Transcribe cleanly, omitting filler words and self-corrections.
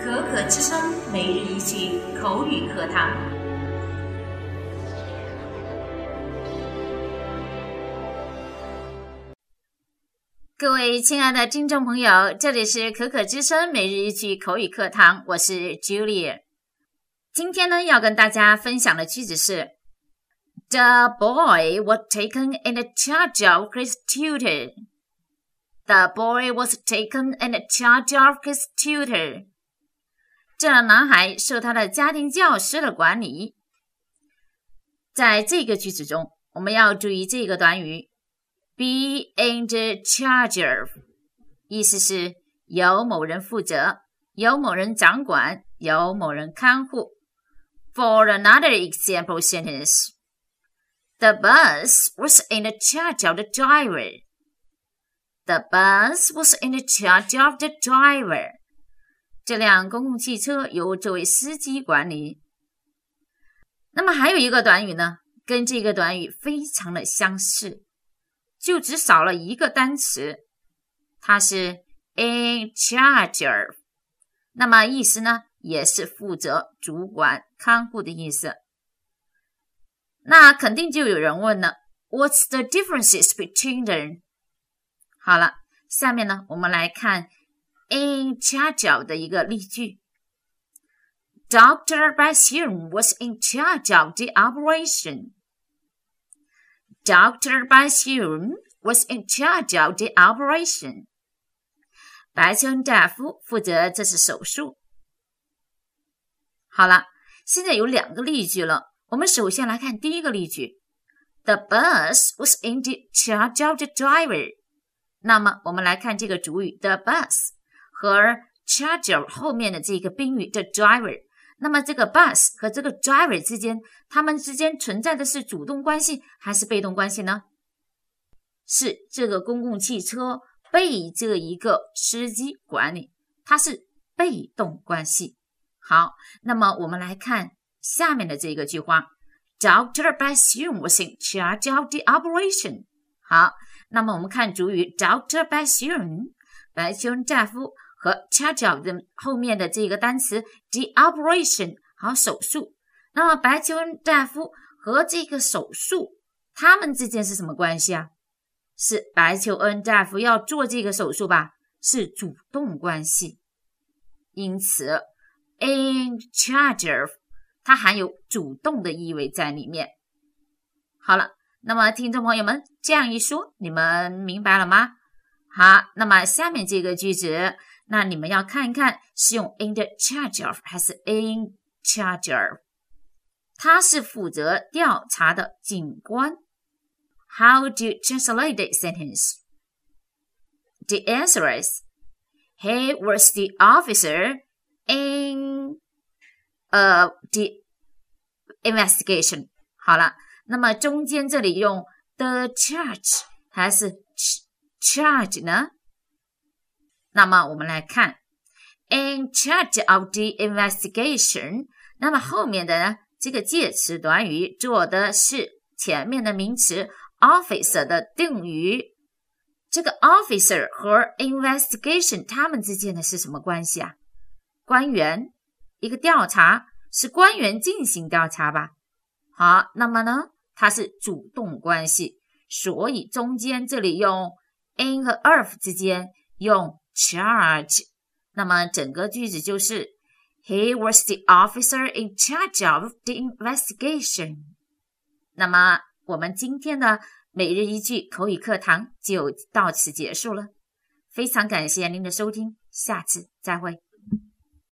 可可之声每日一句口语课堂。各位亲爱的听众朋友，这里是可可之声每日一句口语课堂，我是 Julia。 今天呢，要跟大家分享的句子是 The boy was taken in the charge of his tutor. The boy was taken in the charge of his tutor. 这男孩受他的家庭教师的管理。在这个句子中，我们要注意这个短语 be in the charge of， 意思是由某人负责，由某人掌管，由某人看护。For another example sentence, the bus was in the charge of the driver. The bus was in the charge of the driver. 这辆公共汽车由这位司机管理。那么还有一个短语呢，跟这个短语非常的相似，就只少了一个单词，它是 in charge of。 那么意思呢，也是负责、主管、看护的意思。那肯定就有人问了， What's the differences between them？ 好了，下面呢，我们来看in charge of 的一个例句。 Dr. Basum was in charge of the operation. Dr. Basum was in charge of the operation. 白求恩大夫负责这次手术。好了，现在有两个例句了。我们首先来看第一个例句 The bus was in the charge of the driver. 那么我们来看这个主语 the bus 和 charge of 后面的这个宾语 the driver。那么这个 bus 和这个 driver 之间，他们之间存在的是主动关系还是被动关系呢？是这个公共汽车被这一个司机管理，它是被动关系。好，那么我们来看下面的这个句话 Dr. Basum was in charge of the operation. 好，那么我们看主语 Dr. Basum 白求恩大夫和 charge of 的后面的这个单词 the operation 好，手术。那么白求恩大夫和这个手术他们之间是什么关系啊？是白求恩大夫要做这个手术吧，是主动关系。因此 in charge of 它含有主动的意味在里面。好了，那么听众朋友们，这样一说你们明白了吗？好，那么下面这个句子，那你们要看一看是用 in the charge of 还是 in charge of。 他是负责调查的警官。 How do you translate the sentence? The answer is he was the officer in the investigation. 好了，那么中间这里用 the charge 还是 charge 呢？那么我们来看 in charge of the investigation， 那么后面的呢，这个介词短语做的是前面的名词 officer 的定语。这个 officer 和 investigation 他们之间的是什么关系啊？官员，一个调查，是官员进行调查吧。好，那么呢，它是主动关系，所以中间这里用 in 和 of 之间用 charge， 那么整个句子就是 He was the officer in charge of the investigation。 那么我们今天的每日一句口语课堂就到此结束了，非常感谢您的收听，下次再会。